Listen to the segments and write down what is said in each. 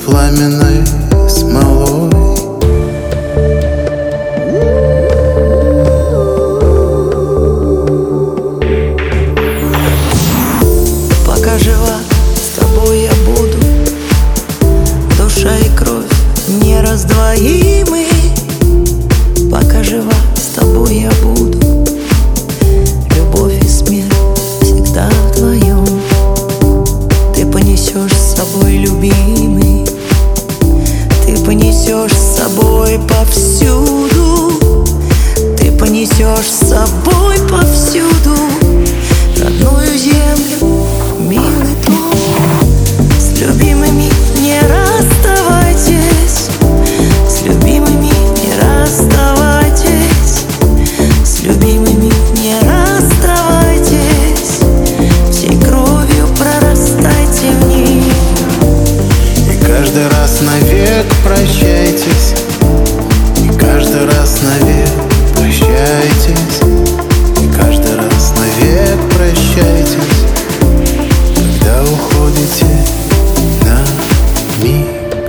пламенной смолой. Пока жива, с тобой я буду, душа и кровь нераздвоимы. Пока жива, с тобой я буду, любовь и смерть всегда вдвоем. Ты понесешь с собой, любимый, ты понесешь с собой повсюду, ты понесешь с собой повсюду родную землю, милый дом. С любимыми не расставайтесь, с любимыми не расставайтесь, с любимыми не расставайтесь, всей кровью прорастайте в них. И каждый раз навек прощайтесь, и каждый раз навек прощайтесь, и каждый раз навек прощайтесь, когда уходите на миг.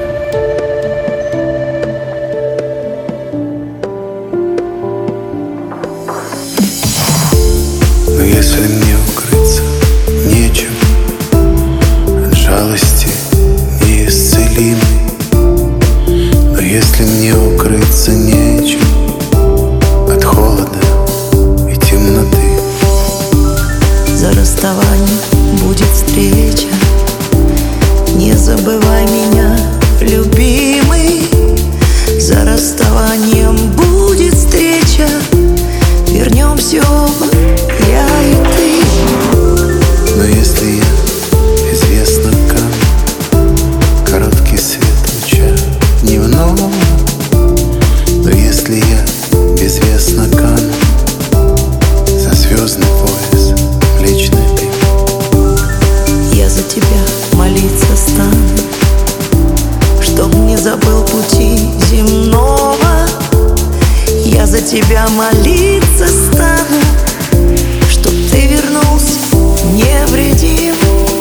Но если мне укрыться нечем от жалости неисцелимой, но если мне укрыться нечем от холода и темноты, за расставанием будет встреча, не забывай меня, любимый. За расставанием будет встреча, вернемся оба, я и ты. но если я известно как короткий свет луча дневного, но если я безвестно кану за звездный пояс Млечный Пик, Я за тебя молиться стану, чтоб не забыл пути земного. Я за тебя молиться стану, чтоб ты вернулся невредим.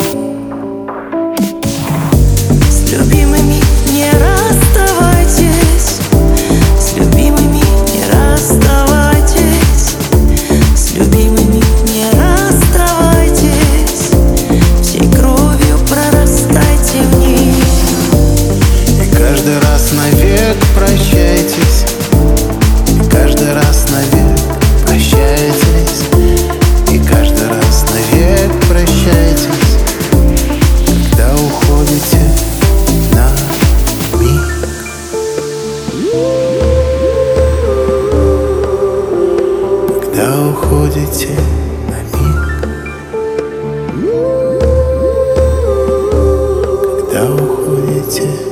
С любимыми не расставайтесь, с любимыми не расставайтесь, с любимыми не расставайтесь, всей кровью прорастайте в них. и каждый раз навек прощайтесь, и каждый раз навек прощайтесь, и каждый раз навек прощайтесь, когда уходите на миг. Когда уходите на миг. Когда уходите